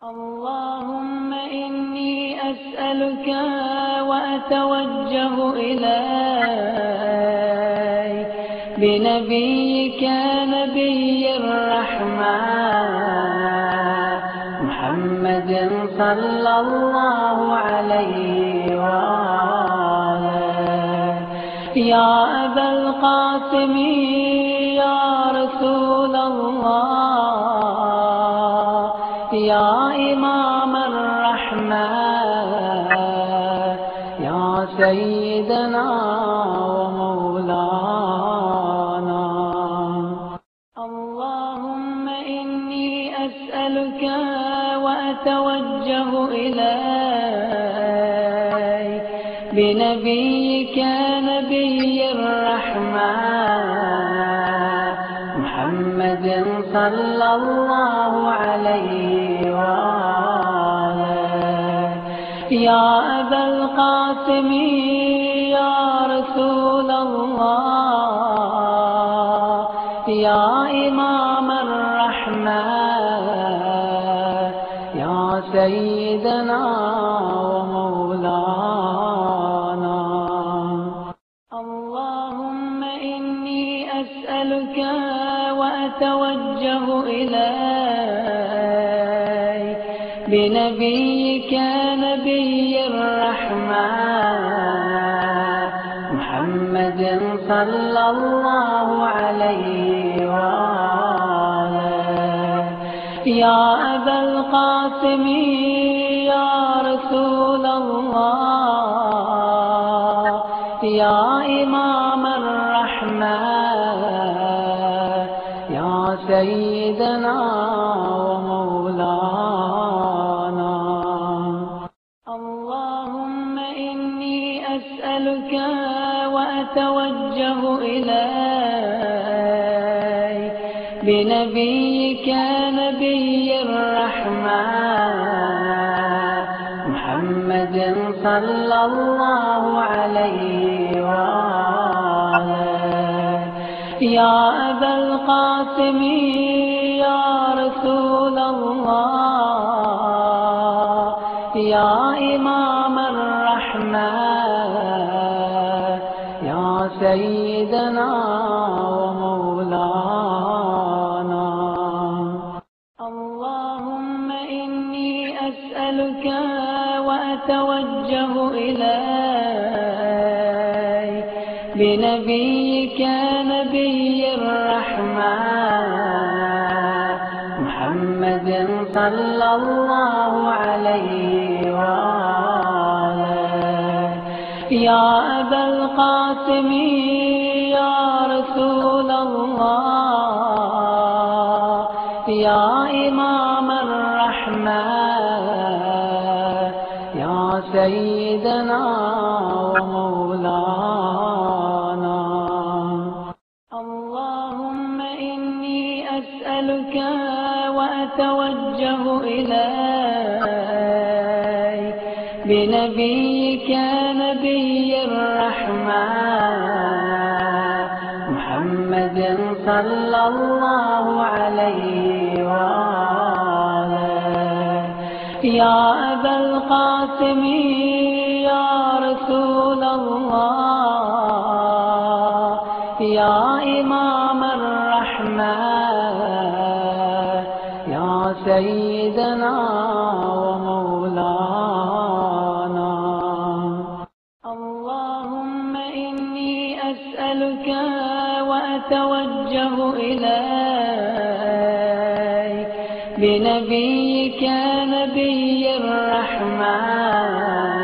اللهم إني أسألك وأتوجه إليك بنبيك نبي الرحمة محمد صلى الله عليه وآله يا أبا القاسم يا رسول الله يا إمام الرحمة يا سيدنا ومولانا اللهم إني أسألك وأتوجه إليك بنبيك نبي الرحمة محمد صلى الله عليه وآله يا أبا القاسم يا رسول الله يا إمام الرحمة يا سيدنا ومولانا اللهم إني أسألك وأتوجه إليك بنبيك نبي الرحمة محمد صلى الله عليه وآله يا أبا القاسم يا رسول الله يا إمام الرحمة يا سيدنا ومولانا اللهم إني أسألك وأتوجه إليك بنبيك نبي الرحمة محمد صلى الله عليه وآله يا أبا القاسم يا رسول الله يا إمام الرحمة يا سيدنا ومولانا اللهم إني أسألك وأتوجه إليك بنبيك نبي الرحمة محمد صلى الله عليه وآله يا أبا القاسم يا رسول الله يا إمام الرحمة يا سيدنا ومولانا اللهم إني أسألك وأتوجه إليك بنبيك نبي الرحمة محمد صلى الله عليه وآله يا أبا القاسم يا رسول الله يا إمام الرحمة يا سيدنا ومولانا اللهم إني أسألك وأتوجه إليك بنبيك نبي الرحمة